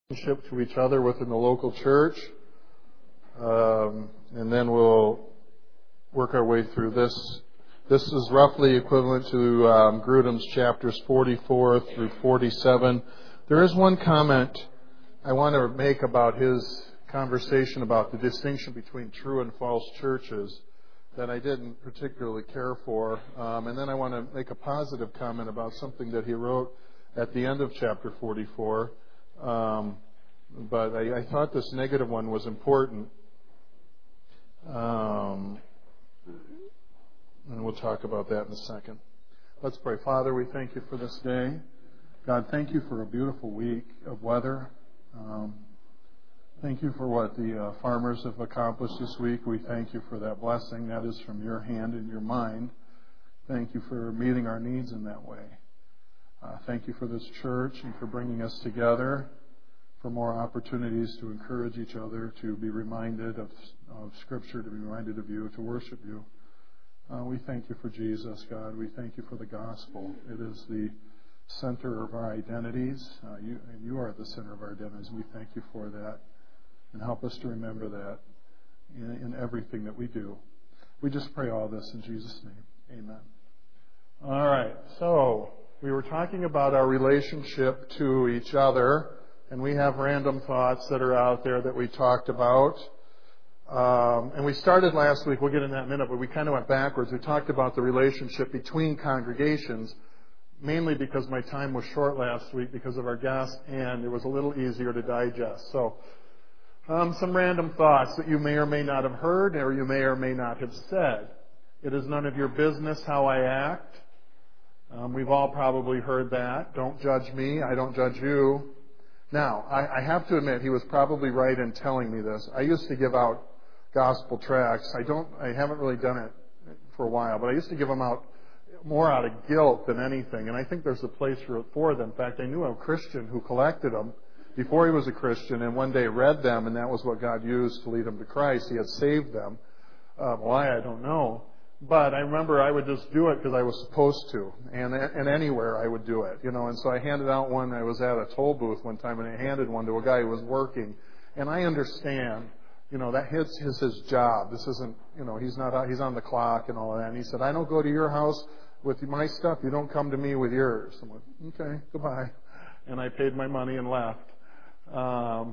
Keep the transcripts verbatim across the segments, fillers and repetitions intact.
relationship to each other within the local church. Um, and then we'll work our way through this. This is roughly equivalent to um, Grudem's chapters forty-four through forty-seven. There is one comment I want to make about his conversation about the distinction between true and false churches that I didn't particularly care for. Um, and then I want to make a positive comment about something that he wrote at the end of chapter forty-four. Um, but I, I thought this negative one was important. Um, and we'll talk about that in a second. Let's pray. Father, we thank you for this day. God, thank you for a beautiful week of weather. Um, thank you for what the uh, farmers have accomplished this week. We thank you for that blessing. That is from your hand and your mind. Thank you for meeting our needs in that way. Uh, thank you for this church and for bringing us together, for more opportunities to encourage each other, to be reminded of, of Scripture, to be reminded of you, to worship you. Uh, we thank you for Jesus, God. We thank you for the gospel. It is the center of our identities. Uh, you, and you are the center of our identities. We thank you for that. And help us to remember that in, in everything that we do. We just pray all this in Jesus' name. Amen. All right. So we were talking about our relationship to each other. And we have random thoughts that are out there that we talked about. Um, and we started last week, we'll get in that in a minute, but we kind of went backwards. We talked about the relationship between congregations, mainly because my time was short last week because of our guest, and it was a little easier to digest. So, um, some random thoughts that you may or may not have heard, or you may or may not have said. It is none of your business how I act. Um, we've all probably heard that. Don't judge me, I don't judge you. Now, I, I have to admit, he was probably right in telling me this. I used to give out gospel tracts. I don't, I haven't really done it for a while, but I used to give them out more out of guilt than anything. And I think there's a place for, for them. In fact, I knew a Christian who collected them before he was a Christian, and one day read them, and that was what God used to lead him to Christ. He had saved them. Uh, why, I don't know. But I remember I would just do it because I was supposed to, and and anywhere I would do it, you know. And so I handed out one. I was at a toll booth one time, and I handed one to a guy who was working. And I understand, you know, that his his his job. This isn't, you know, he's not out, he's on the clock and all of that. And he said, I don't go to your house with my stuff. You don't come to me with yours. I went, okay, goodbye. And I paid my money and left. Um,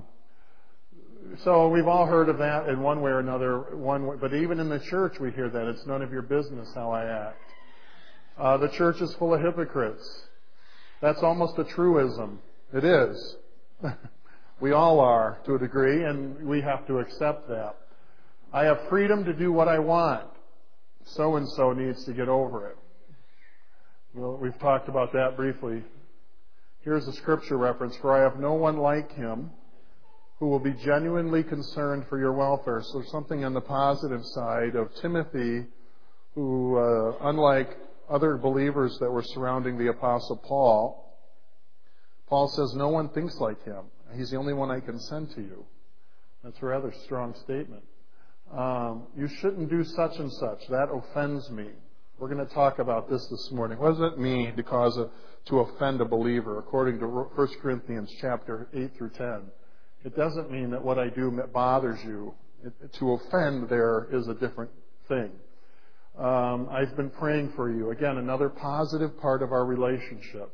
So we've all heard of that in one way or another. One way, but even in the church we hear that. It's none of your business how I act. Uh, the church is full of hypocrites. That's almost a truism. It is. We all are to a degree, and we have to accept that. I have freedom to do what I want. So-and-so needs to get over it. Well, we've talked about that briefly. Here's a scripture reference. For I have no one like him who will be genuinely concerned for your welfare. So something on the positive side of Timothy, who, uh, unlike other believers that were surrounding the Apostle Paul, Paul says, no one thinks like him. He's the only one I can send to you. That's a rather strong statement. Um, you shouldn't do such and such. That offends me. We're going to talk about this this morning. What does it mean to cause a, to offend a believer, according to First Corinthians chapter eight through ten? It doesn't mean that what I do bothers you. It, to offend there is a different thing. Um, I've been praying for you. Again, another positive part of our relationship.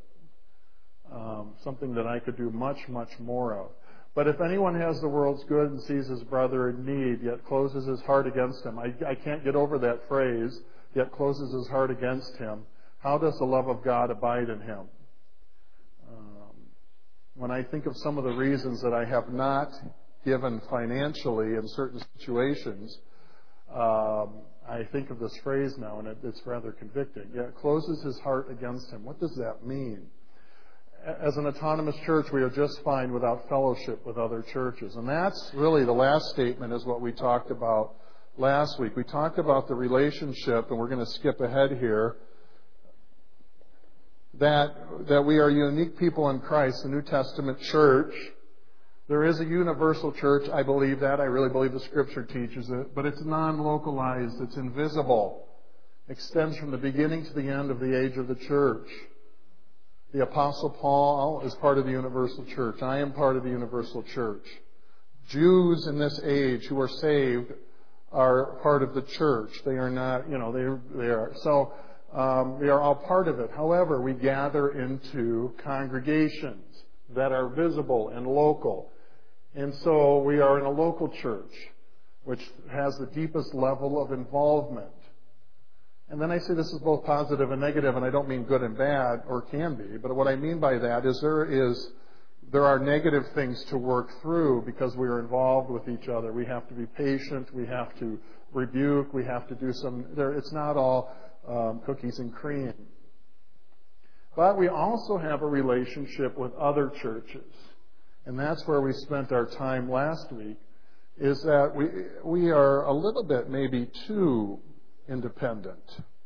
Um, something that I could do much, much more of. But if anyone has the world's good and sees his brother in need, yet closes his heart against him, I, I can't get over that phrase, yet closes his heart against him, how does the love of God abide in him? When I think of some of the reasons that I have not given financially in certain situations, um, I think of this phrase now, and it, it's rather convicting. Yeah, it closes his heart against him. What does that mean? As an autonomous church, we are just fine without fellowship with other churches. And that's really the last statement is what we talked about last week. We talked about the relationship, and we're going to skip ahead here, that that we are unique people in Christ, the New Testament church. There is a universal church. I believe that. I really believe the Scripture teaches it. But it's non-localized. It's invisible. Extends from the beginning to the end of the age of the church. The Apostle Paul is part of the universal church. I am part of the universal church. Jews in this age who are saved are part of the church. They are not, you know, they, they are. So um, they are all part of it. However, we gather into congregations that are visible and local. And so we are in a local church, which has the deepest level of involvement. And then I say this is both positive and negative, and I don't mean good and bad, or can be, but what I mean by that is there is there are negative things to work through because we are involved with each other. We have to be patient, we have to rebuke, we have to do some, there, it's not all um, cookies and cream. But we also have a relationship with other churches. And that's where we spent our time last week, is that we we are a little bit maybe too independent.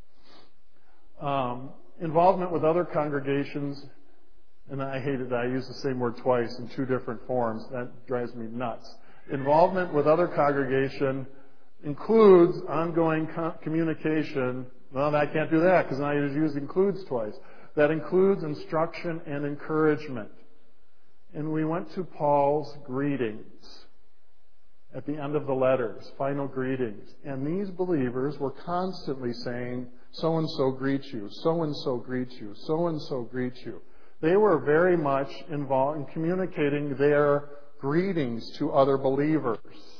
Um, involvement with other congregations, and I hate it, I use the same word twice in two different forms. That drives me nuts. Involvement with other congregation includes ongoing co- communication. Well, I can't do that because I use includes twice. That includes instruction and encouragement. And we went to Paul's greetings at the end of the letters, final greetings. And these believers were constantly saying, so-and-so greets you, so-and-so greets you, so-and-so greets you. They were very much involved in communicating their greetings to other believers.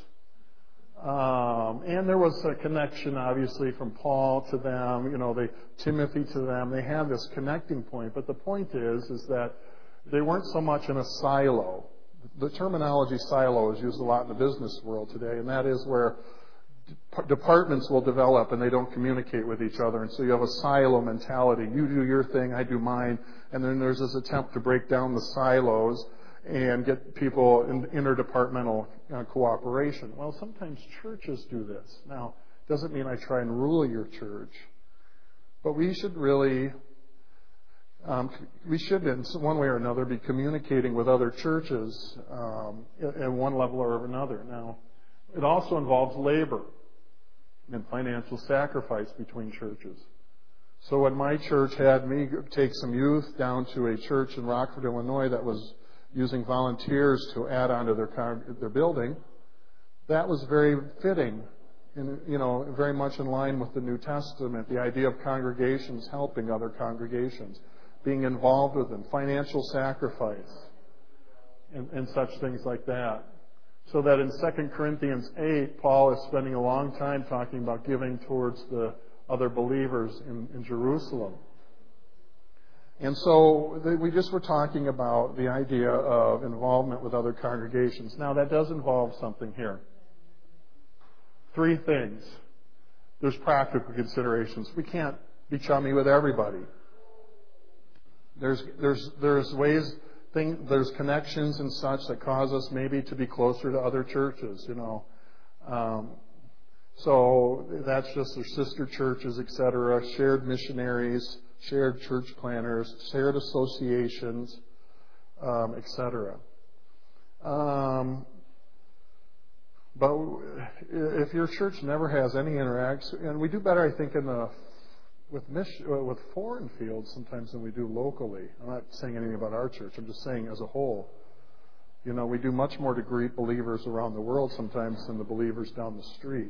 Um, and there was a connection, obviously, from Paul to them, you know, they, Timothy to them. They had this connecting point. But the point is, is that they weren't so much in a silo. The terminology silo is used a lot in the business world today, and that is where departments will develop and they don't communicate with each other. And so you have a silo mentality. You do your thing, I do mine. And then there's this attempt to break down the silos and get people in interdepartmental uh, cooperation. Well, sometimes churches do this. Now, it doesn't mean I try and rule your church, but we should really Um, we should, in one way or another, be communicating with other churches um, at one level or another. Now, it also involves labor and financial sacrifice between churches. So when my church had me take some youth down to a church in Rockford, Illinois, that was using volunteers to add on to their their building, that was very fitting, and you know, very much in line with the New Testament, the idea of congregations helping other congregations, being involved with them, financial sacrifice, and, and such things like that. So that in Second Corinthians eight, Paul is spending a long time talking about giving towards the other believers in, in Jerusalem. And so we just were talking about the idea of involvement with other congregations. Now that does involve something here. Three things. There's practical considerations. We can't be chummy with everybody. There's there's there's ways, thing, there's connections and such that cause us maybe to be closer to other churches, you know. Um, so that's just their sister churches, et cetera, shared missionaries, shared church planners, shared associations, um, et cetera. Um, but if your church never has any interaction, and we do better, I think, in the with mission, with foreign fields sometimes than we do locally. I'm not saying anything about our church. I'm just saying as a whole. You know, we do much more to greet believers around the world sometimes than the believers down the street.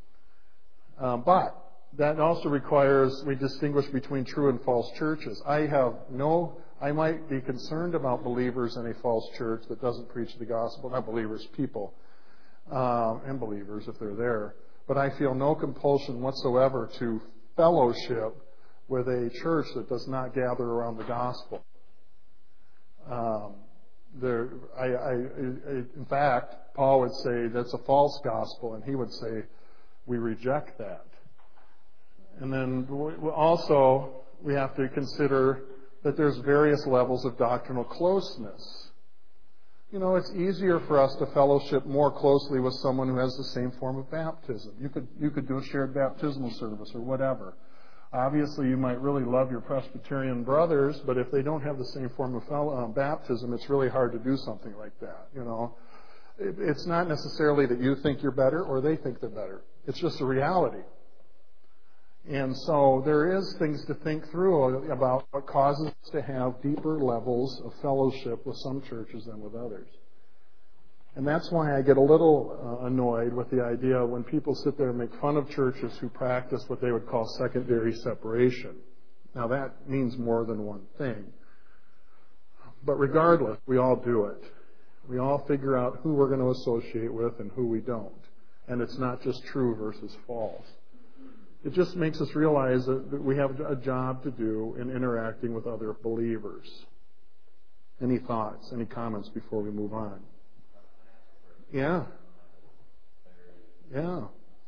Um, but that also requires we distinguish between true and false churches. I have no, I might be concerned about believers in a false church that doesn't preach the gospel. Not believers, people, um, and believers if they're there. But I feel no compulsion whatsoever to fellowship with a church that does not gather around the gospel. Um, there, I, I, I, in fact, Paul would say that's a false gospel, and he would say we reject that. And then we, also we have to consider that there's various levels of doctrinal closeness. You know, it's easier for us to fellowship more closely with someone who has the same form of baptism. You could you could do a shared baptismal service or whatever. Obviously, you might really love your Presbyterian brothers, but if they don't have the same form of uh, baptism, it's really hard to do something like that. You know, it, it's not necessarily that you think you're better or they think they're better. It's just a reality. And so there is things to think through about what causes us to have deeper levels of fellowship with some churches than with others. And that's why I get a little uh, annoyed with the idea when people sit there and make fun of churches who practice what they would call secondary separation. Now that means more than one thing. But regardless, we all do it. We all figure out who we're going to associate with and who we don't. And it's not just true versus false. It just makes us realize that we have a job to do in interacting with other believers. Any thoughts, any comments before we move on? Yeah. Yeah.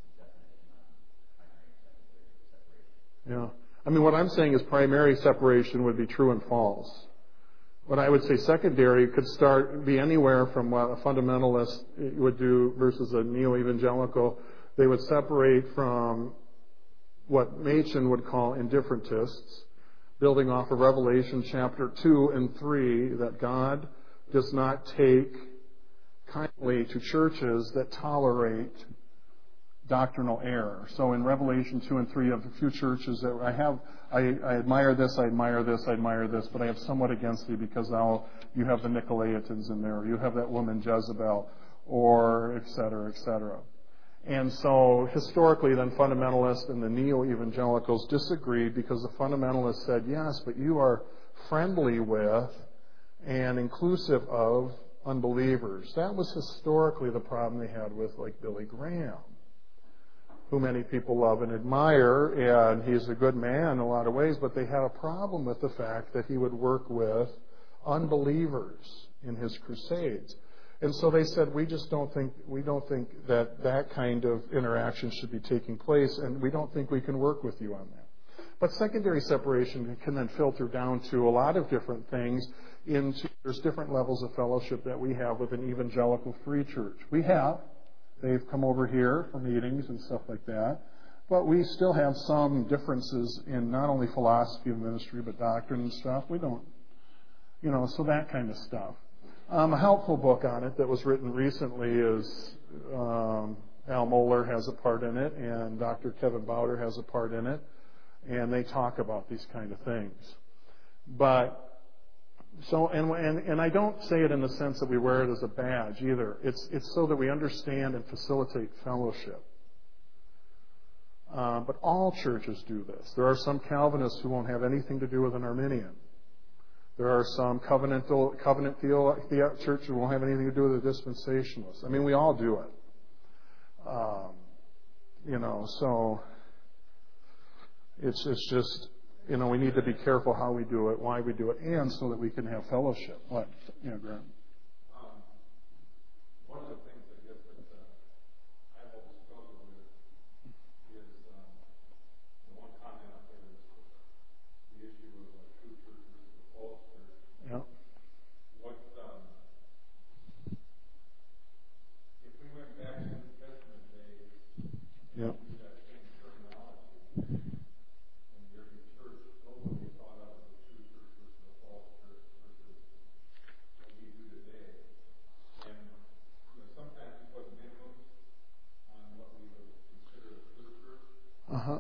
Yeah. I mean, what I'm saying is primary separation would be true and false. What I would say secondary could start, be anywhere from what a fundamentalist would do versus a neo-evangelical. They would separate from what Machen would call indifferentists, building off of Revelation chapter two and three, that God does not take kindly to churches that tolerate doctrinal error. So in Revelation two and three, you have a few churches that I have, I, I admire this, I admire this, I admire this, but I have somewhat against thee because now you have the Nicolaitans in there, or you have that woman Jezebel, or et cetera, et cetera. And so historically then fundamentalists and the neo-evangelicals disagreed because the fundamentalists said, yes, but you are friendly with and inclusive of unbelievers. That was historically the problem they had with like Billy Graham, who many people love and admire, and he's a good man in a lot of ways, but they had a problem with the fact that he would work with unbelievers in his crusades. And so they said, we just don't think, we don't think that that kind of interaction should be taking place, and we don't think we can work with you on that. But secondary separation can then filter down to a lot of different things. Into there's different levels of fellowship that we have with an evangelical free church. We have. They've come over here for meetings and stuff like that. But we still have some differences in not only philosophy of ministry, but doctrine and stuff. We don't, you know, so that kind of stuff. Um, a helpful book on it that was written recently is um, Al Mohler has a part in it, and Doctor Kevin Bowder has a part in it, and they talk about these kind of things. But so, and, and and I don't say it in the sense that we wear it as a badge either. It's it's so that we understand and facilitate fellowship. Uh, but all churches do this. There are some Calvinists who won't have anything to do with an Arminian. There are some covenantal, covenant theo, theo, churches who won't have anything to do with a dispensationalist. I mean, we all do it. Um, you know, so it's it's just, you know, we need to be careful how we do it, why we do it, and so that we can have fellowship. What? Yeah, Grant. Um, one of the things I guess that uh, I've always struggled with is um, the one comment out there is the issue of uh, true church versus a false church. Yeah. What um, if we went back to the New Testament days? Yeah. That same terminology. Uh-huh.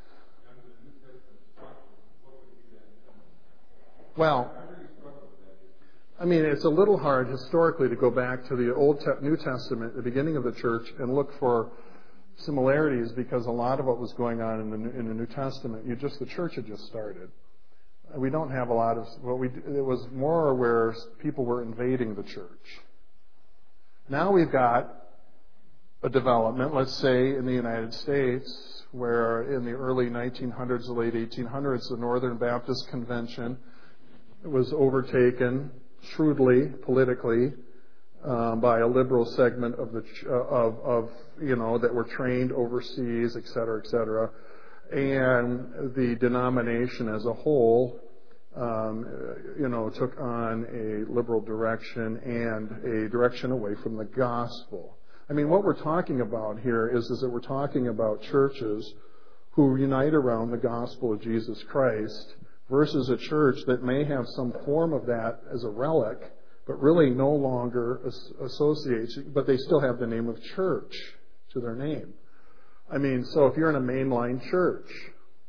Well, I mean, it's a little hard historically to go back to the Old Te- New Testament, the beginning of the church, and look for similarities because a lot of what was going on in the in the New Testament, you just the church had just started. We don't have a lot of what we. It was more where people were invading the church. Now we've got a development, let's say, in the United States, where in the early nineteen hundreds, the late eighteen hundreds, the Northern Baptist Convention was overtaken shrewdly, politically, um, by a liberal segment of the ch- of, of you know that were trained overseas, et cetera, et cetera, and the denomination as a whole, um, you know, took on a liberal direction and a direction away from the gospel. I mean, what we're talking about here is, is that we're talking about churches who unite around the gospel of Jesus Christ versus a church that may have some form of that as a relic, but really no longer associates, but they still have the name of church to their name. I mean, so if you're in a mainline church,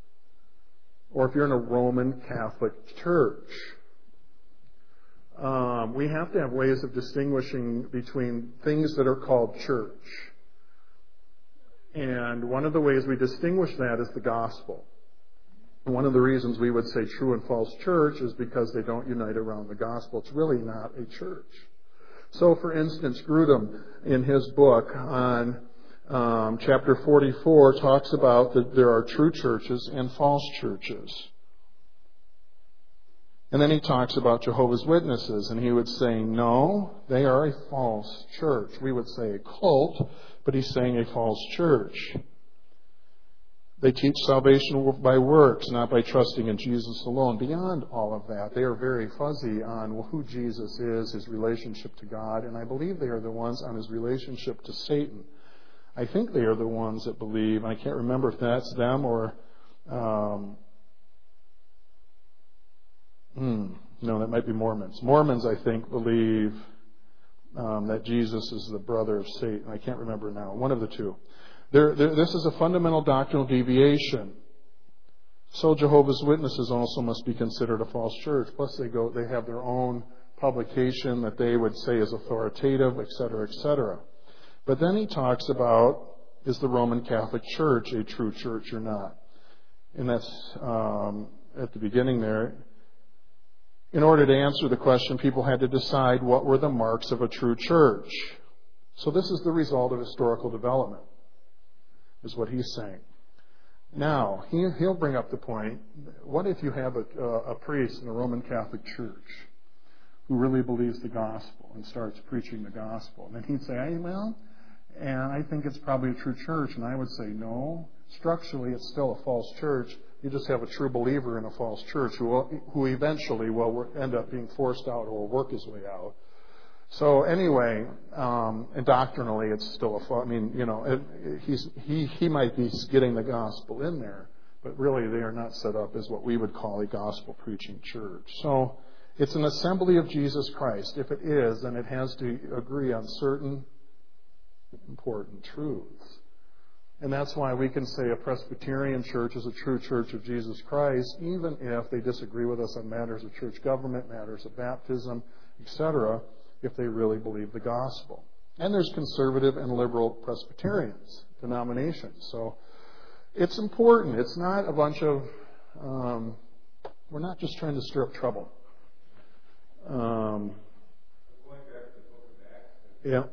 or if you're in a Roman Catholic church. Um, we have to have ways of distinguishing between things that are called church. And one of the ways we distinguish that is the gospel. And one of the reasons we would say true and false church is because they don't unite around the gospel. It's really not a church. So, for instance, Grudem, in his book on um, chapter forty-four, talks about that there are true churches and false churches. And then he talks about Jehovah's Witnesses, and he would say, no, they are a false church. We would say a cult, but he's saying a false church. They teach salvation by works, not by trusting in Jesus alone. Beyond all of that, they are very fuzzy on who Jesus is, his relationship to God, and I believe they are the ones on his relationship to Satan. I think they are the ones that believe, I can't remember if that's them or... Um, hmm, no, that might be Mormons. Mormons, I think, believe um, that Jesus is the brother of Satan. I can't remember now. One of the two. There, there, this is a fundamental doctrinal deviation. So Jehovah's Witnesses also must be considered a false church. Plus, they go, they have their own publication that they would say is authoritative, et cetera, et cetera. But then he talks about, is the Roman Catholic Church a true church or not? And that's um, at the beginning there. In order to answer the question, people had to decide what were the marks of a true church. So this is the result of historical development, is what he's saying. Now, he, he'll bring up the point, what if you have a, a priest in a Roman Catholic Church who really believes the gospel and starts preaching the gospel? And then he'd say, hey, well, and I think it's probably a true church. And I would say, no, structurally it's still a false church. You just have a true believer in a false church who will, who eventually will end up being forced out or will work his way out. So anyway, um, and doctrinally, it's still a. I mean, you know, it, it, he's he he might be getting the gospel in there, but really they are not set up as what we would call a gospel preaching church. So it's an assembly of Jesus Christ. If it is, then it has to agree on certain important truths. And that's why we can say a Presbyterian church is a true church of Jesus Christ, even if they disagree with us on matters of church government, matters of baptism, et cetera, if they really believe the gospel. And there's conservative and liberal Presbyterians, denominations. So it's important. It's not a bunch of, um, we're not just trying to stir up trouble. Um, yeah.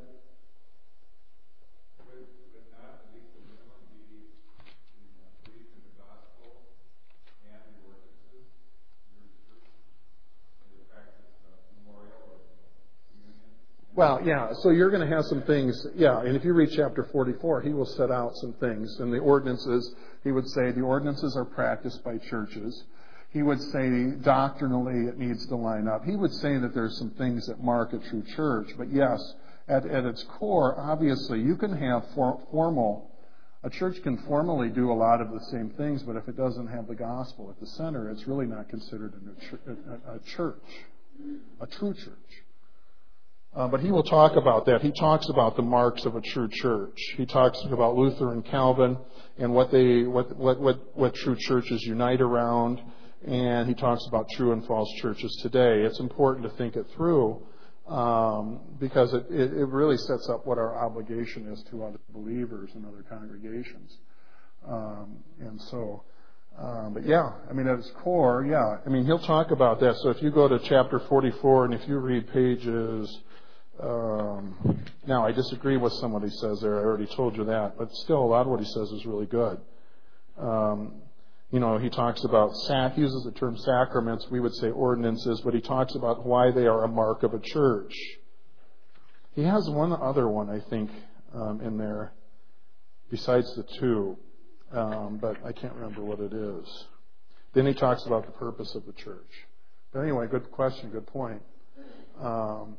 Well, yeah, so you're going to have some things, yeah, and if you read chapter forty-four, he will set out some things. And the ordinances, he would say the ordinances are practiced by churches. He would say doctrinally it needs to line up. He would say that there's some things that mark a true church. But yes, at, at its core, obviously, you can have for, formal, a church can formally do a lot of the same things, but if it doesn't have the gospel at the center, it's really not considered a, a, a church, a true church. Uh, but he will talk about that. He talks about the marks of a true church. He talks about Luther and Calvin and what they, what, what, what, what true churches unite around. And he talks about true and false churches today. It's important to think it through um, because it, it, it really sets up what our obligation is to other believers and other congregations. Um, and so, um, but yeah, I mean, at its core, yeah. I mean, he'll talk about that. So if you go to chapter forty-four and if you read pages... Um, now, I disagree with some of what he says there. I already told you that. But still, a lot of what he says is really good. Um, you know, he talks about, sac- he uses the term sacraments. We would say ordinances. But he talks about why they are a mark of a church. He has one other one, I think, um, in there, besides the two. Um, but I can't remember what it is. Then he talks about the purpose of the church. But anyway, good question, good point. Um,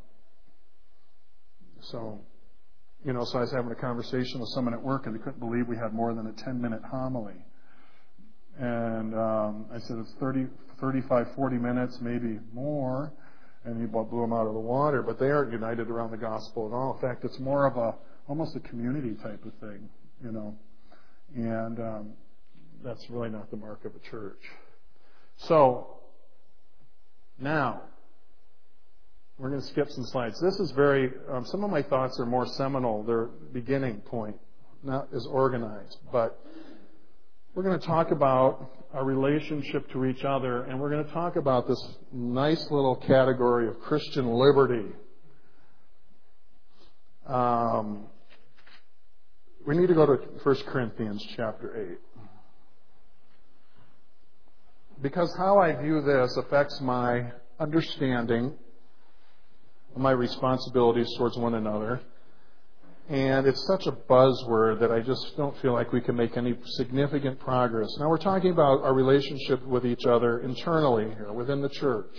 So, you know, so I was having a conversation with someone at work, and they couldn't believe we had more than a ten-minute homily. And um, I said, it's thirty, thirty-five, forty minutes, maybe more. And he blew them out of the water. But they aren't united around the gospel at all. In fact, it's more of a, almost a community type of thing, you know. And um, that's really not the mark of a church. So, now, we're going to skip some slides. This is very, um, some of my thoughts are more seminal. They're beginning point, not as organized. But we're going to talk about our relationship to each other, and we're going to talk about this nice little category of Christian liberty. Um, we need to go to First Corinthians chapter eight. Because how I view this affects my understanding of my responsibilities towards one another. And it's such a buzzword that I just don't feel like we can make any significant progress. Now we're talking about our relationship with each other internally here, within the church.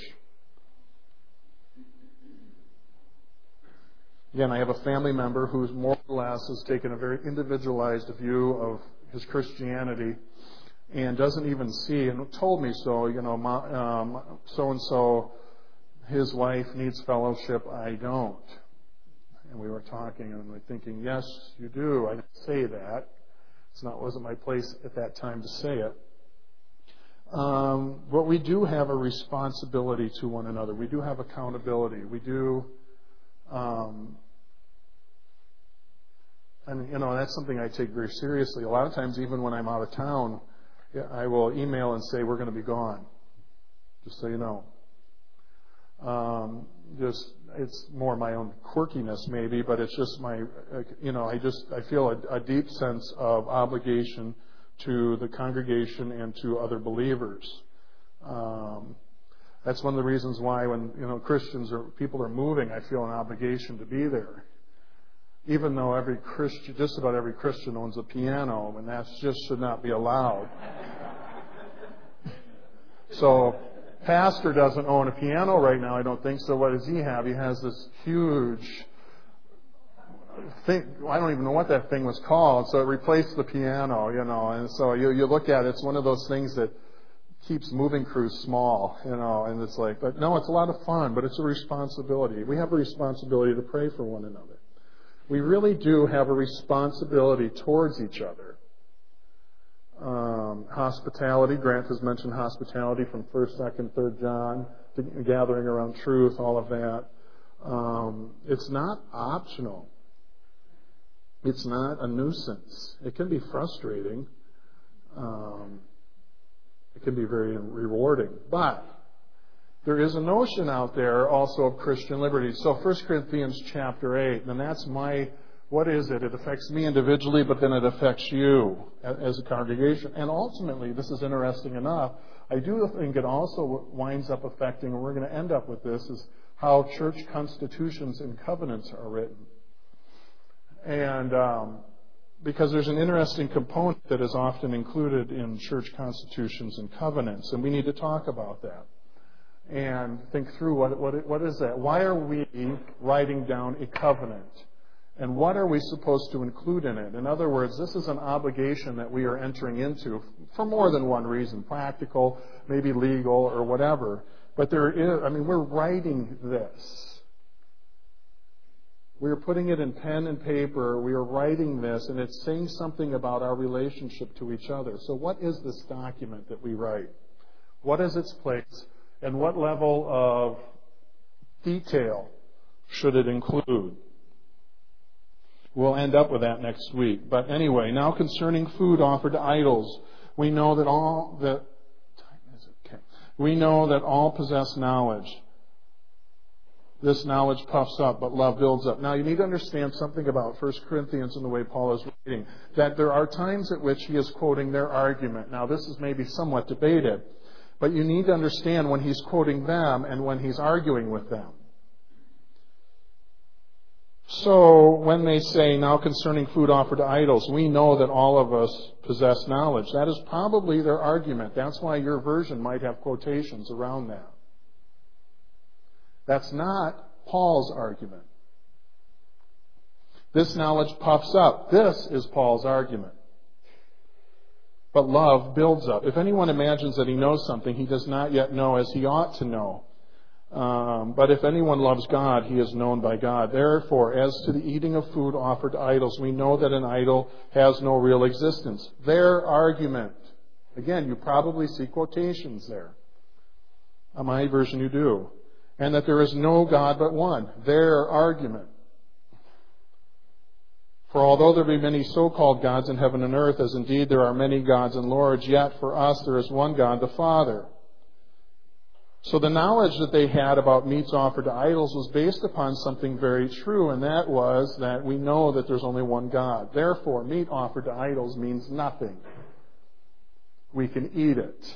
Again, I have a family member who's more or less has taken a very individualized view of his Christianity and doesn't even see, and told me so, you know, um, so-and-so, his wife needs fellowship, I don't. And we were talking, and we're thinking, yes, you do. I didn't say that. It's not wasn't my place at that time to say it. Um, but we do have a responsibility to one another. We do have accountability. We do, um, and you know, that's something I take very seriously. A lot of times, even when I'm out of town, I will email and say, we're going to be gone. Just so you know. Um, just, it's more my own quirkiness maybe, but it's just my, you know, I just, I feel a, a deep sense of obligation to the congregation and to other believers. Um, that's one of the reasons why when, you know, Christians or people are moving, I feel an obligation to be there. Even though every Christian, just about every Christian owns a piano, and that just should not be allowed. So, pastor doesn't own a piano right now, I don't think. So what does he have? He has this huge thing. I don't even know what that thing was called. So it replaced the piano, you know. And so you, you look at it, it's one of those things that keeps moving crews small, you know. And it's like, but no, it's a lot of fun, but it's a responsibility. We have a responsibility to pray for one another. We really do have a responsibility towards each other. Um, hospitality, Grant has mentioned hospitality from first, second, third John, to gathering around truth, all of that. Um, it's not optional. It's not a nuisance. It can be frustrating. Um, it can be very rewarding. But there is a notion out there also of Christian liberty. So First Corinthians chapter eight, and that's my, what is it? It affects me individually, but then it affects you as a congregation. And ultimately, this is interesting enough, I do think it also winds up affecting, and we're going to end up with this, is how church constitutions and covenants are written. And um, because there's an interesting component that is often included in church constitutions and covenants, and we need to talk about that. And think through what, what, what is that? Why are we writing down a covenant? And what are we supposed to include in it? In other words, this is an obligation that we are entering into for more than one reason, practical, maybe legal, or whatever. But there is, I mean, we're writing this. We are putting it in pen and paper. We are writing this, and it's saying something about our relationship to each other. So what is this document that we write? What is its place? And what level of detail should it include? We'll end up with that next week. But anyway, now concerning food offered to idols, we know that all that okay. We know that all possess knowledge. This knowledge puffs up, but love builds up. Now you need to understand something about First Corinthians and the way Paul is writing. That there are times at which he is quoting their argument. Now this is maybe somewhat debated. But you need to understand when he's quoting them and when he's arguing with them. So when they say, now concerning food offered to idols, we know that all of us possess knowledge. That is probably their argument. That's why your version might have quotations around that. That's not Paul's argument. This knowledge puffs up. This is Paul's argument. But love builds up. If anyone imagines that he knows something, he does not yet know as he ought to know. Um, but if anyone loves God, he is known by God. Therefore, as to the eating of food offered to idols, we know that an idol has no real existence. Their argument. Again, you probably see quotations there. On my version, you do. And that there is no God but one. Their argument. For although there be many so-called gods in heaven and earth, as indeed there are many gods and lords, yet for us there is one God, the Father. So the knowledge that they had about meats offered to idols was based upon something very true, and that was that we know that there's only one God. Therefore, meat offered to idols means nothing. We can eat it.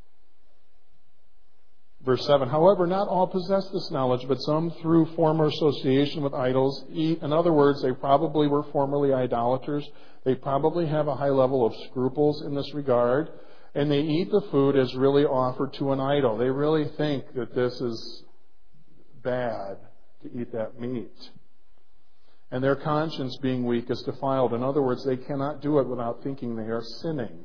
Verse seven, however, not all possess this knowledge, but some through former association with idols eat. In other words, they probably were formerly idolaters. They probably have a high level of scruples in this regard. And they eat the food as really offered to an idol. They really think that this is bad to eat that meat. And their conscience being weak is defiled. In other words, they cannot do it without thinking they are sinning.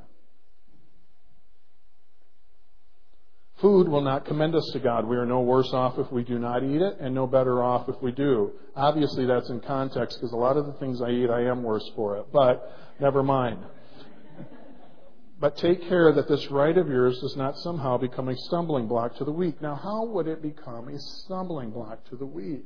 Food will not commend us to God. We are no worse off if we do not eat it, and no better off if we do. Obviously, that's in context, because a lot of the things I eat, I am worse for it. But never mind. But take care that this right of yours does not somehow become a stumbling block to the weak. Now, how would it become a stumbling block to the weak?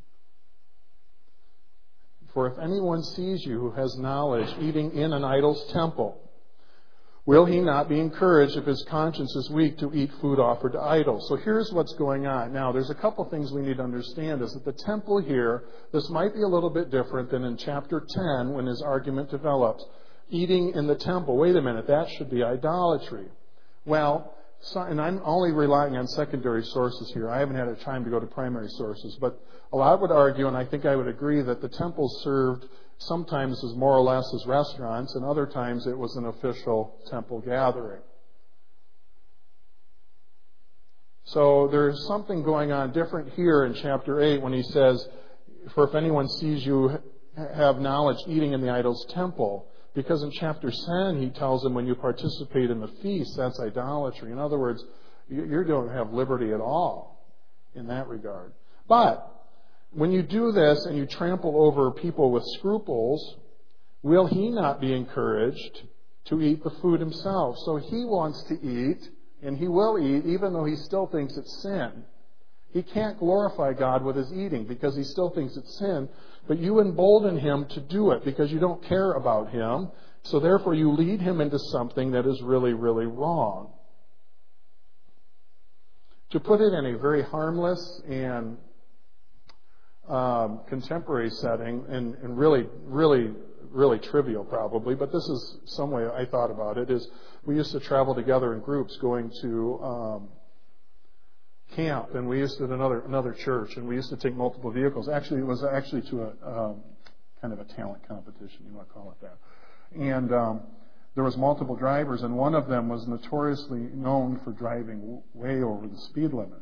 For if anyone sees you who has knowledge eating in an idol's temple, will he not be encouraged if his conscience is weak to eat food offered to idols? So here's what's going on. Now, there's a couple things we need to understand is that the temple here, this might be a little bit different than in chapter ten when his argument develops. Eating in the temple. Wait a minute, that should be idolatry. Well, so, and I'm only relying on secondary sources here. I haven't had a time to go to primary sources. But a lot would argue, and I think I would agree, that the temple served sometimes as more or less as restaurants, and other times it was an official temple gathering. So there's something going on different here in chapter eight when he says, for if anyone sees you have knowledge eating in the idol's temple. Because in chapter ten, he tells them when you participate in the feast, that's idolatry. In other words, you don't have liberty at all in that regard. But when you do this and you trample over people with scruples, will he not be encouraged to eat the food himself? So he wants to eat, and he will eat, even though he still thinks it's sin. He can't glorify God with his eating because he still thinks it's sin. But you embolden him to do it because you don't care about him. So therefore you lead him into something that is really, really wrong. To put it in a very harmless and um, contemporary setting, and, and really, really, really trivial probably, but this is some way I thought about it, is we used to travel together in groups going to um, camp, and we used to another another church, and we used to take multiple vehicles. Actually, it was actually to a um, kind of a talent competition, you want to call it that. And um, there was multiple drivers, and one of them was notoriously known for driving w- way over the speed limit.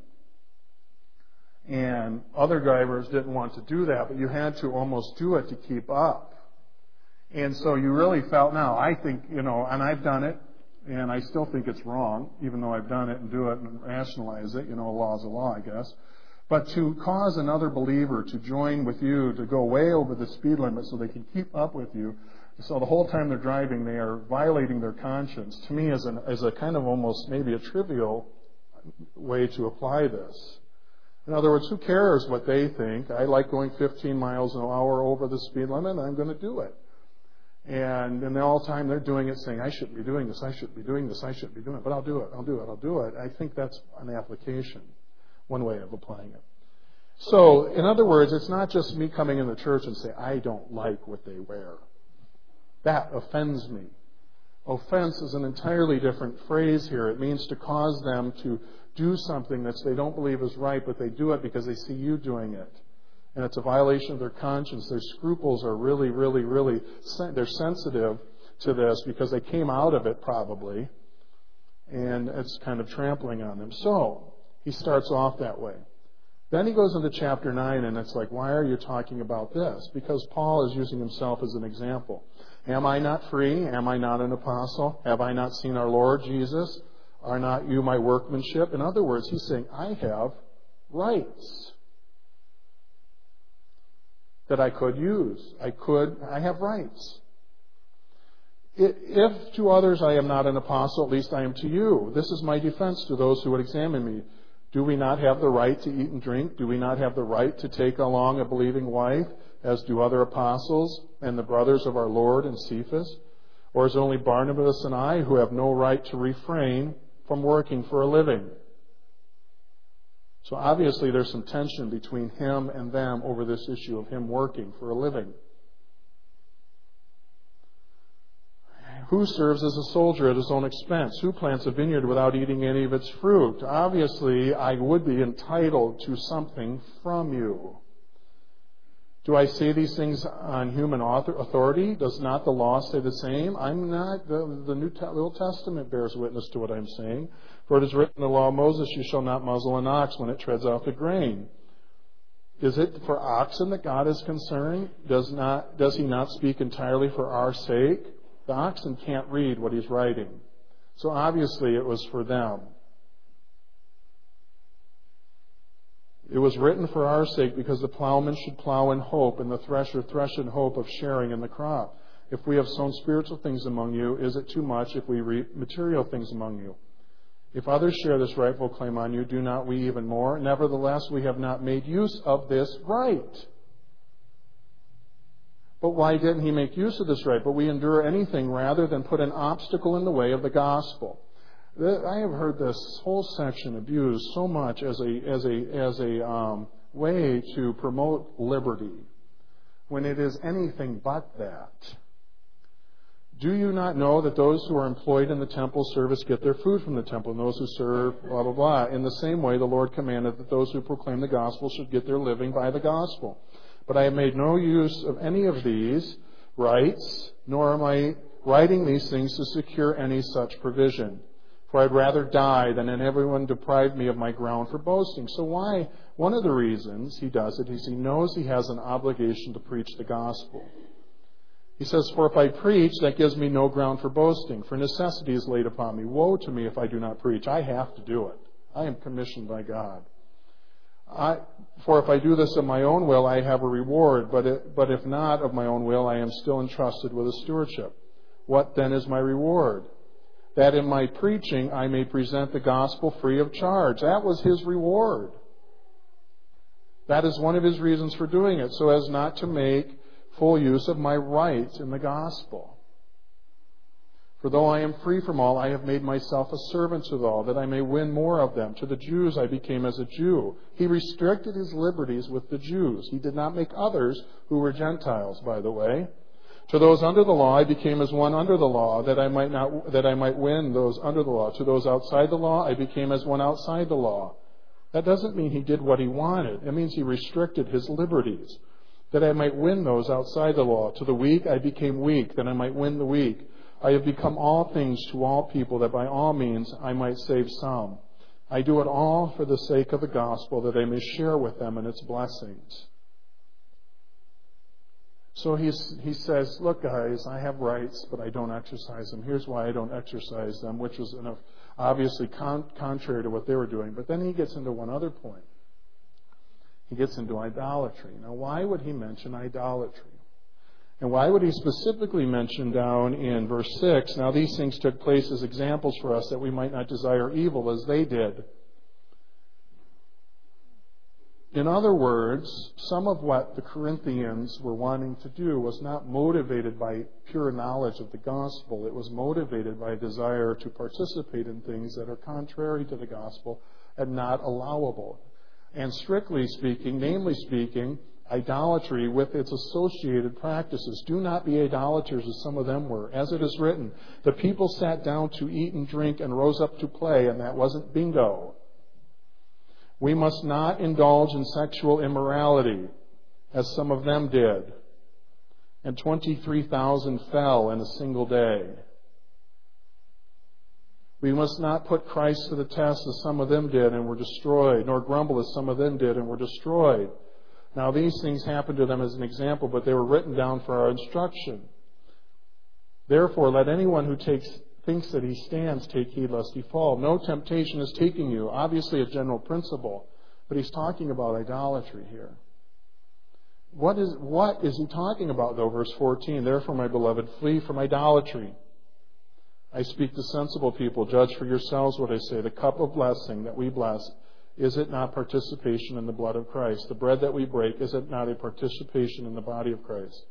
And other drivers didn't want to do that, but you had to almost do it to keep up. And so you really felt, now, I think, you know, and I've done it, and I still think it's wrong, even though I've done it and do it and rationalize it. You know, a law is a law, I guess. But to cause another believer to join with you to go way over the speed limit so they can keep up with you, so the whole time they're driving, they are violating their conscience, to me is, an, is a kind of almost maybe a trivial way to apply this. In other words, who cares what they think? I like going fifteen miles an hour over the speed limit, and I'm going to do it. And in all the time they're doing it, saying, I shouldn't be doing this, I shouldn't be doing this, I shouldn't be doing it, but I'll do it, I'll do it, I'll do it. I think that's an application, one way of applying it. So, in other words, it's not just me coming in the church and say, I don't like what they wear. That offends me. Offense is an entirely different phrase here. It means to cause them to do something that they don't believe is right, but they do it because they see you doing it. And it's a violation of their conscience. Their scruples are really, really, really, they're sensitive to this because they came out of it probably. And it's kind of trampling on them. So, he starts off that way. Then he goes into chapter nine, and it's like, why are you talking about this? Because Paul is using himself as an example. Am I not free? Am I not an apostle? Have I not seen our Lord Jesus? Are not you my workmanship? In other words, he's saying, I have rights that I could use. I could, I have rights. If to others I am not an apostle, at least I am to you. This is my defense to those who would examine me. Do we not have the right to eat and drink? Do we not have the right to take along a believing wife, as do other apostles and the brothers of our Lord and Cephas? Or is it only Barnabas and I who have no right to refrain from working for a living? So obviously there's some tension between him and them over this issue of him working for a living. Who serves as a soldier at his own expense? Who plants a vineyard without eating any of its fruit? Obviously, I would be entitled to something from you. Do I say these things on human authority? Does not the law say the same? I'm not. The, the New Te- Old Testament bears witness to what I'm saying. For it is written in the law of Moses, you shall not muzzle an ox when it treads out the grain. Is it for oxen that God is concerned? Does not? Does he not speak entirely for our sake? The oxen can't read what he's writing. So obviously it was for them. It was written for our sake because the plowman should plow in hope and the thresher thresh in hope of sharing in the crop. If we have sown spiritual things among you, is it too much if we reap material things among you? If others share this rightful claim on you, do not we even more? Nevertheless, we have not made use of this right. But why didn't he make use of this right? But we endure anything rather than put an obstacle in the way of the gospel. I have heard this whole section abused so much as a as a as a um, way to promote liberty, when it is anything but that. Do you not know that those who are employed in the temple service get their food from the temple, and those who serve, blah, blah, blah? In the same way, the Lord commanded that those who proclaim the gospel should get their living by the gospel. But I have made no use of any of these rights, nor am I writing these things to secure any such provision. For I'd rather die than that everyone deprive me of my ground for boasting. So why? One of the reasons he does it is he knows he has an obligation to preach the gospel. He says, for if I preach, that gives me no ground for boasting, for necessity is laid upon me. Woe to me if I do not preach. I have to do it. I am commissioned by God. I, for if I do this of my own will, I have a reward, but, it, but if not of my own will, I am still entrusted with a stewardship. What then is my reward? That in my preaching I may present the gospel free of charge. That was his reward. That is one of his reasons for doing it, so as not to make full use of my rights in the gospel. For though I am free from all, I have made myself a servant to all, that I may win more of them. To the Jews I became as a Jew. He restricted his liberties with the Jews. He did not make others who were Gentiles, by the way. To those under the law I became as one under the law, that I might not that I might win those under the law. To those outside the law I became as one outside the law. That doesn't mean he did what he wanted. It means he restricted his liberties, that I might win those outside the law. To the weak I became weak, that I might win the weak. I have become all things to all people, that by all means I might save some. I do it all for the sake of the gospel, that I may share with them in its blessings. So he's, he says, look guys, I have rights, but I don't exercise them. Here's why I don't exercise them, which was enough, obviously con- contrary to what they were doing. But then he gets into one other point. He gets into idolatry. Now, why would he mention idolatry? And why would he specifically mention down in verse six, now these things took place as examples for us that we might not desire evil as they did. In other words, some of what the Corinthians were wanting to do was not motivated by pure knowledge of the gospel. It was motivated by a desire to participate in things that are contrary to the gospel and not allowable. And strictly speaking, namely speaking, idolatry with its associated practices. Do not be idolaters as some of them were. As it is written, the people sat down to eat and drink and rose up to play, and that wasn't bingo. We must not indulge in sexual immorality, as some of them did. And twenty-three thousand fell in a single day. We must not put Christ to the test as some of them did and were destroyed, nor grumble as some of them did and were destroyed. Now these things happened to them as an example, but they were written down for our instruction. Therefore, let anyone who takes thinks that he stands take heed lest he fall. No temptation is taking you. Obviously a general principle, but he's talking about idolatry here. What is, what is he talking about, though? Verse fourteen, therefore, my beloved, flee from idolatry. I speak to sensible people. Judge for yourselves what I say. The cup of blessing that we bless, Is it not participation in the blood of Christ? The bread that we break, is it not a participation in the body of Christ?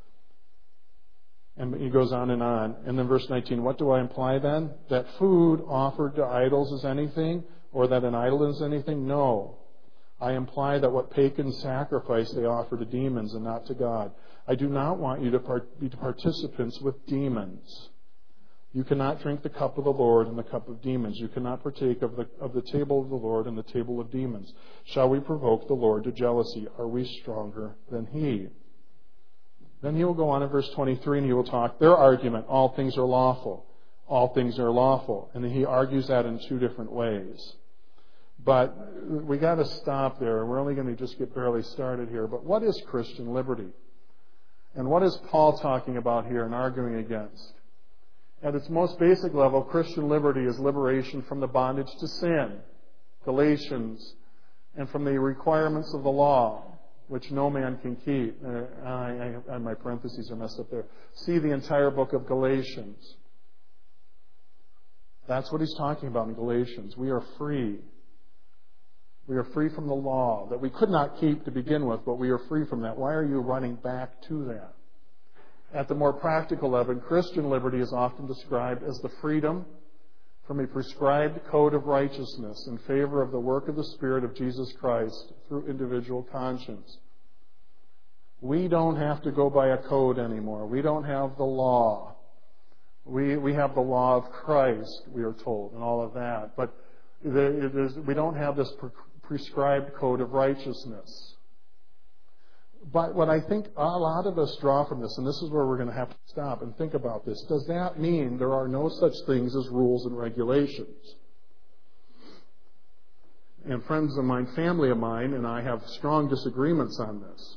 And he goes on and on. And then verse nineteen, what do I imply then? That food offered to idols is anything? Or that an idol is anything? No. I imply that what pagans sacrifice they offer to demons and not to God. I do not want you to part- be participants with demons. You cannot drink the cup of the Lord and the cup of demons. You cannot partake of the, of the table of the Lord and the table of demons. Shall we provoke the Lord to jealousy? Are we stronger than He? Then he will go on in verse twenty-three and he will talk their argument. All things are lawful. All things are lawful. And he argues that in two different ways. But we got to stop there. We're only going to just get barely started here. But what is Christian liberty? And what is Paul talking about here and arguing against? At its most basic level, Christian liberty is liberation from the bondage to sin, Galatians, and from the requirements of the law, which no man can keep. Uh, I, I, my parentheses are messed up there. See the entire book of Galatians. That's what he's talking about in Galatians. We are free. We are free from the law that we could not keep to begin with, but we are free from that. Why are you running back to that? At the more practical level, Christian liberty is often described as the freedom from a prescribed code of righteousness in favor of the work of the Spirit of Jesus Christ through individual conscience. We don't have to go by a code anymore. We don't have the law. We we have the law of Christ, we are told, and all of that. But it is, we don't have this pre- prescribed code of righteousness. But what I think a lot of us draw from this, and this is where we're going to have to stop and think about this, does that mean there are no such things as rules and regulations? And friends of mine, family of mine, and I have strong disagreements on this.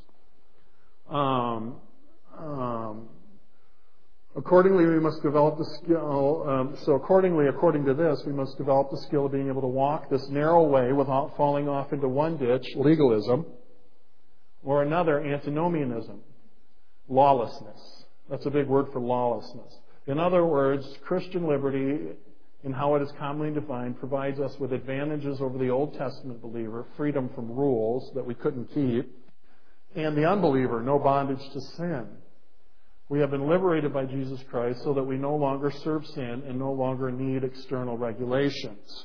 Um, um, accordingly, we must develop the skill. Um, so accordingly, according to this, we must develop the skill of being able to walk this narrow way without falling off into one ditch, legalism, or another, antinomianism, lawlessness. That's a big word for lawlessness. In other words, Christian liberty, in how it is commonly defined, provides us with advantages over the Old Testament believer, freedom from rules that we couldn't keep, and the unbeliever, no bondage to sin. We have been liberated by Jesus Christ so that we no longer serve sin and no longer need external regulations.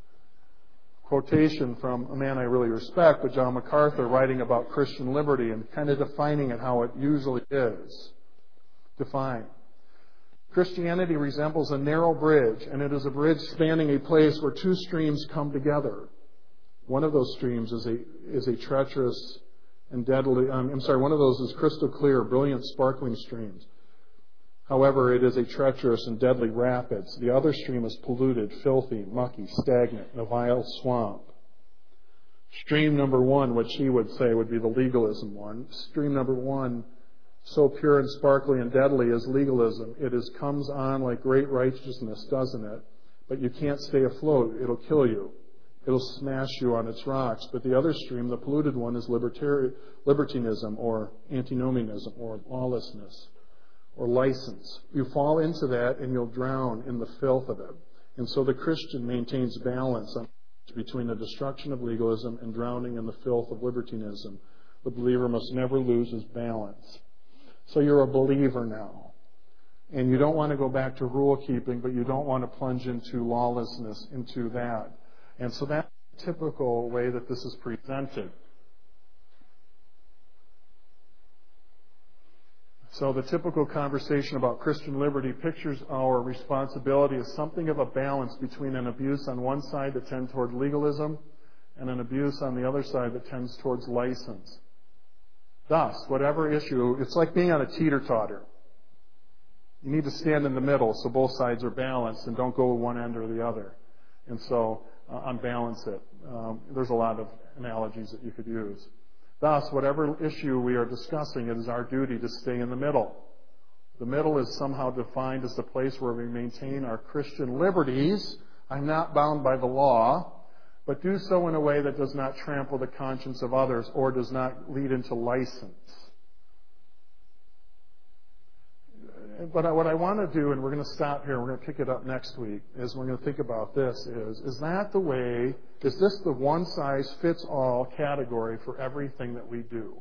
Quotation from a man I really respect, but John MacArthur, writing about Christian liberty and kind of defining it how it usually is defined. Christianity resembles a narrow bridge, and it is a bridge spanning a place where two streams come together. One of those streams is a is a treacherous and deadly, um, I'm sorry, one of those is crystal clear, brilliant, sparkling streams. However, it is a treacherous and deadly rapids. The other stream is polluted, filthy, mucky, stagnant, a vile swamp. Stream number one, which he would say would be the legalism one. Stream number one, so pure and sparkly and deadly is legalism. It is comes on like great righteousness, doesn't it? But you can't stay afloat. It'll kill you. It'll smash you on its rocks. But the other stream, the polluted one, is libertari- libertinism or antinomianism or lawlessness or license. You fall into that and you'll drown in the filth of it. And so the Christian maintains balance between the destruction of legalism and drowning in the filth of libertinism. The believer must never lose his balance. So you're a believer now. And you don't want to go back to rule keeping, but you don't want to plunge into lawlessness, into that. And so that's the typical way that this is presented. So the typical conversation about Christian liberty pictures our responsibility as something of a balance between an abuse on one side that tends toward legalism and an abuse on the other side that tends towards license. Thus, whatever issue, it's like being on a teeter-totter. You need to stand in the middle so both sides are balanced and don't go one end or the other. And so, uh, unbalance it. Um, there's a lot of analogies that you could use. Thus, whatever issue we are discussing, it is our duty to stay in the middle. The middle is somehow defined as the place where we maintain our Christian liberties. I'm not bound by the law, but do so in a way that does not trample the conscience of others or does not lead into license. but what I want to do, and we're going to stop here, and we're going to pick it up next week, is we're going to think about this, is, is that the way, is this the one-size-fits-all category for everything that we do?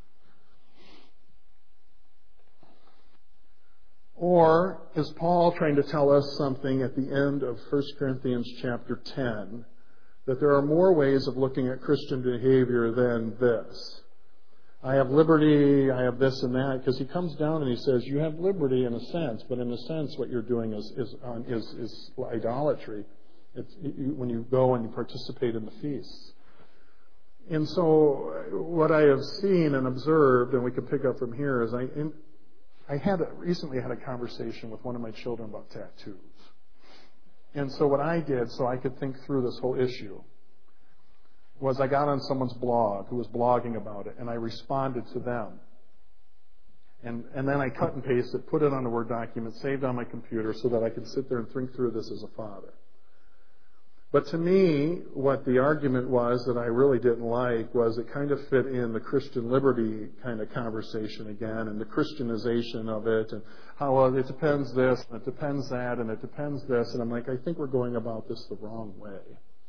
Or is Paul trying to tell us something at the end of First Corinthians chapter ten, that there are more ways of looking at Christian behavior than this? I have liberty, I have this and that, because he comes down and he says, you have liberty in a sense, but in a sense what you're doing is is is, is idolatry. It's, you, when you go and you participate in the feasts. And so what I have seen and observed, and we can pick up from here, is I in, I had a, recently had a conversation with one of my children about tattoos. And so what I did, so I could think through this whole issue, was I got on someone's blog who was blogging about it, and I responded to them. And, and then I cut and pasted, put it on a Word document, saved on my computer so that I could sit there and think through this as a father. But to me, what the argument was that I really didn't like was it kind of fit in the Christian liberty kind of conversation again, and the Christianization of it, and how well, it depends this, and it depends that, and it depends this. And I'm like, I think we're going about this the wrong way.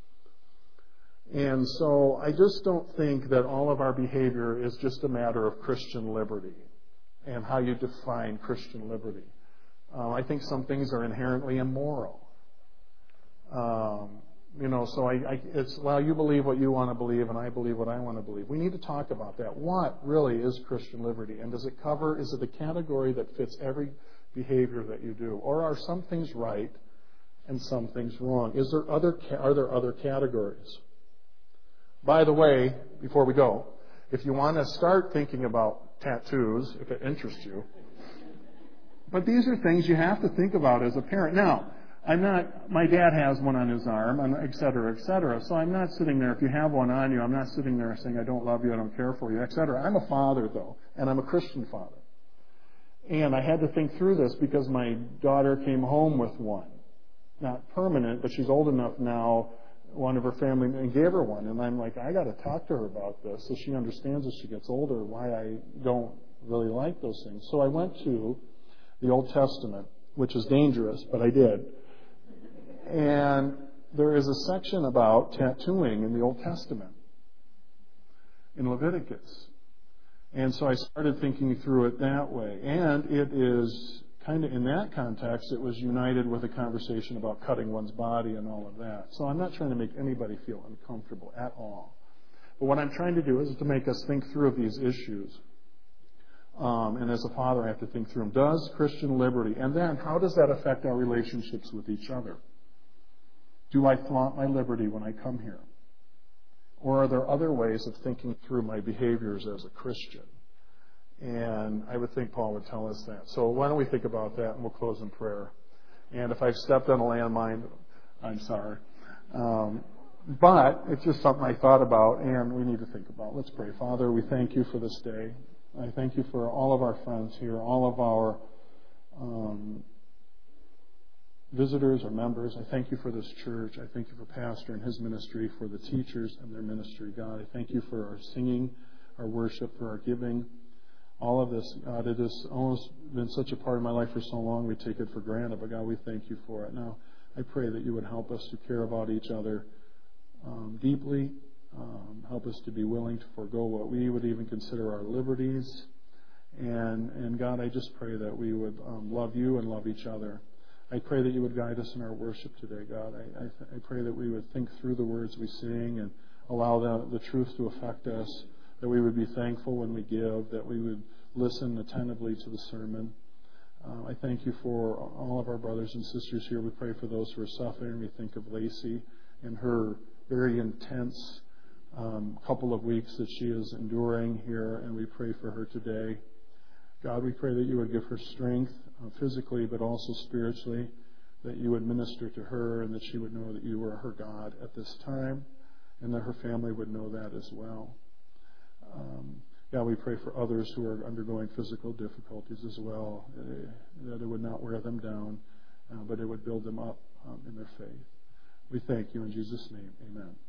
And so I just don't think that all of our behavior is just a matter of Christian liberty and how you define Christian liberty. Uh, I think some things are inherently immoral. Um, you know, so I, I, it's, well, you believe what you want to believe and I believe what I want to believe. We need to talk about that. What really is Christian liberty? And does it cover, is it a category that fits every behavior that you do? Or are some things right and some things wrong? Is there other, are there other categories? By the way, before we go, if you want to start thinking about tattoos, if it interests you, but these are things you have to think about as a parent. Now, I'm not, my dad has one on his arm, et cetera, et cetera. So I'm not sitting there, if you have one on you, I'm not sitting there saying, I don't love you, I don't care for you, et cetera. I'm a father, though, and I'm a Christian father. And I had to think through this because my daughter came home with one. Not permanent, but she's old enough now, one of her family, and gave her one. And I'm like, I got to talk to her about this so she understands as she gets older why I don't really like those things. So I went to the Old Testament, which is dangerous, but I did. And there is a section about tattooing in the Old Testament, in Leviticus. And so I started thinking through it that way. And it is kind of, in that context, it was united with a conversation about cutting one's body and all of that. So I'm not trying to make anybody feel uncomfortable at all. But what I'm trying to do is to make us think through these issues. Um, and as a father, I have to think through them. Does Christian liberty, and then how does that affect our relationships with each other? Do I flaunt my liberty when I come here? Or are there other ways of thinking through my behaviors as a Christian? And I would think Paul would tell us that. So why don't we think about that, and we'll close in prayer. And if I've stepped on a landmine, I'm sorry. Um, but it's just something I thought about, and we need to think about. Let's pray. Father, we thank you for this day. I thank you for all of our friends here, all of our um, visitors or members. I thank you for this church. I thank you for Pastor and his ministry, for the teachers and their ministry, God. I thank you for our singing, our worship, for our giving. All of this, God, it has almost been such a part of my life for so long we take it for granted. But God, we thank you for it. Now, I pray that you would help us to care about each other um, deeply. Um, help us to be willing to forego what we would even consider our liberties. And, and God, I just pray that we would um, love you and love each other. I pray that you would guide us in our worship today, God. I, I, th- I pray that we would think through the words we sing and allow the, the truth to affect us, that we would be thankful when we give, that we would listen attentively to the sermon. Uh, I thank you for all of our brothers and sisters here. We pray for those who are suffering. We think of Lacey and her very intense um, couple of weeks that she is enduring here, and we pray for her today. God, we pray that you would give her strength uh, physically, but also spiritually, that you would minister to her and that she would know that you are her God at this time, and that her family would know that as well. Um, God, we pray for others who are undergoing physical difficulties as well, uh, that it would not wear them down, uh, but it would build them up um, in their faith. We thank you in Jesus' name. Amen.